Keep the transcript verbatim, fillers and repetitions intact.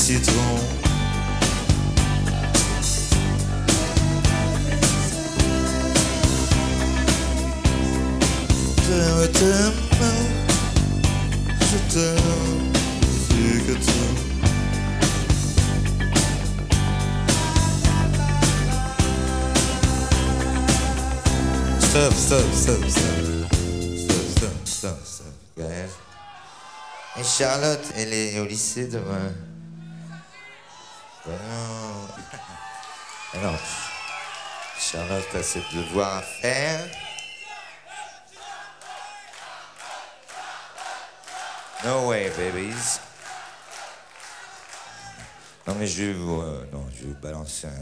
citron. Je t'aime, je t'aime plus que tout. Stop, stop, stop, stop. Stop, stop, stop, stop. Ouais. Et Charlotte, elle est au lycée demain. Ben non. Alors, Charlotte a ses devoirs à faire. No way, babies. Non mais je vais vous, euh, non, je vais vous balancer un